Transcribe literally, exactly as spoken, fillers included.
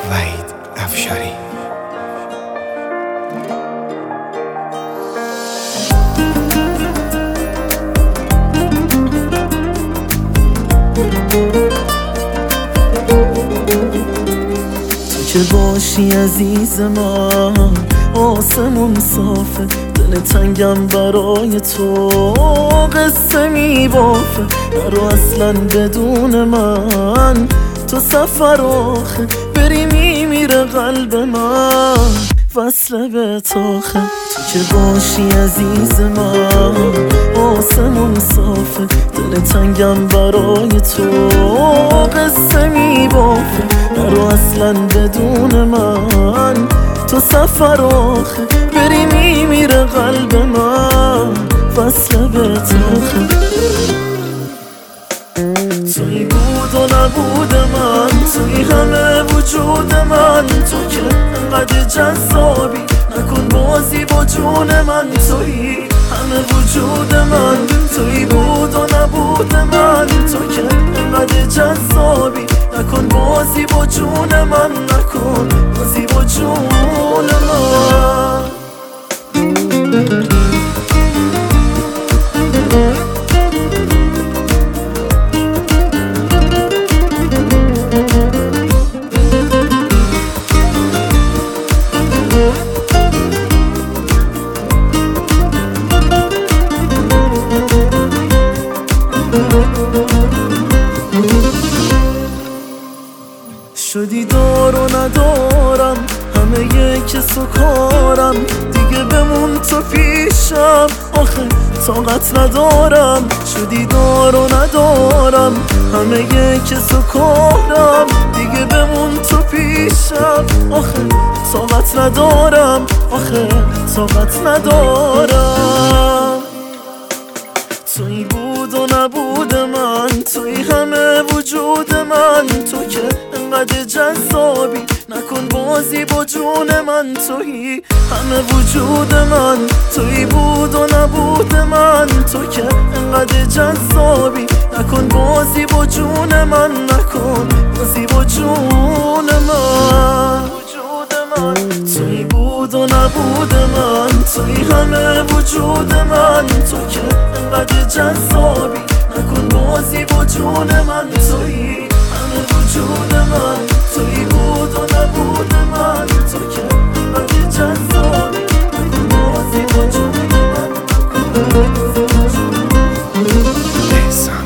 وحید افشاری. تو که باشی عزیز من آسمون صافه، دل تنگم برای تو قصه میبافه. نرو اصلا بدون من تو سفر آخه، بری میمیره قلب من وصله به تاخه. تو که باشی عزیز من آسمون صافه، دل تنگم برای تو قصه میبافه. نرو اصلا بدون من تو سفر آخه، بری میمیره قلب من وصله به تاخه. توی بود و نبود من، توی همه وجود من، تو که انقدر جذابی نکن بازی با جون من. توی همه وجود من، توی بود و نبود من، تو که انقدر جذابی نکن بازی با جون من، نکن بازی با جون من. شدی دار و ندارم، همه یک و کارم، دیگه بمون تو پیشم، آخه طاقت ندارم. شدی دار و ندارم، همه یک و کارم، دیگه بمون تو پیشم، آخه طاقت ندارم، آخه طاقت ندارم. توی بود و نبود من، توی همه وجود من، تو که انقدر جذابی نکن بازی با جون من. توی همه وجود من، توی بود و نبود من، تو که انقدر جذابی نکن بازی با جون من، نکن بازی با جون من. توی بود و نبود من، توی همه وجود من، تو که انقدر جذابی نکن بازی با جون من. توی همه وجود من، توی بود و نبود من، تو که انقدر جذابی نکن بازی با جون من، نکن بازی با جون من.